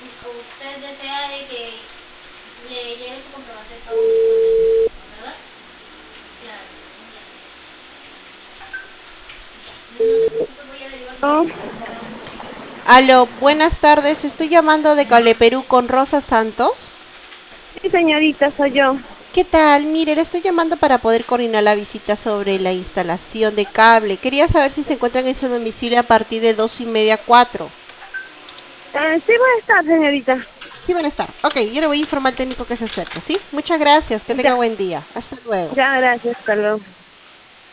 Usted desea de que le llegue su comprobante de pago electrónico, ¿verdad? Claro, ya. No se preocupe, voy a derivar su Oh, llamada. Hasta luego. Aló, buenas tardes. Estoy llamando de Cable Perú con Rosa Santos. sí, señorita, soy yo. ¿Qué tal? Mire, le estoy llamando para poder coordinar la visita sobre la instalación de cable. Quería saber si se encuentran en su domicilio a partir de 2:30 a 4. Sí, voy a estar, señorita. Sí van a estar. Ok, yo le voy a informar al técnico que se acerca, ¿sí? Muchas gracias. Que tenga Ya, buen día. Hasta luego. ya, gracias, hasta luego.